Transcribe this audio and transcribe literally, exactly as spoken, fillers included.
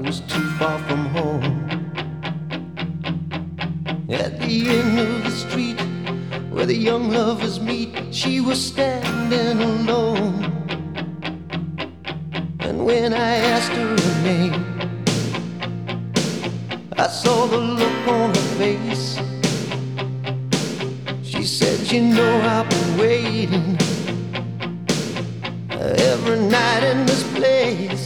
was too far from home. At the end of the street where the young lovers meet, she was standing alone. And when I asked her her name, I saw the look on her face. She said, "You know, I've been waiting every night in this place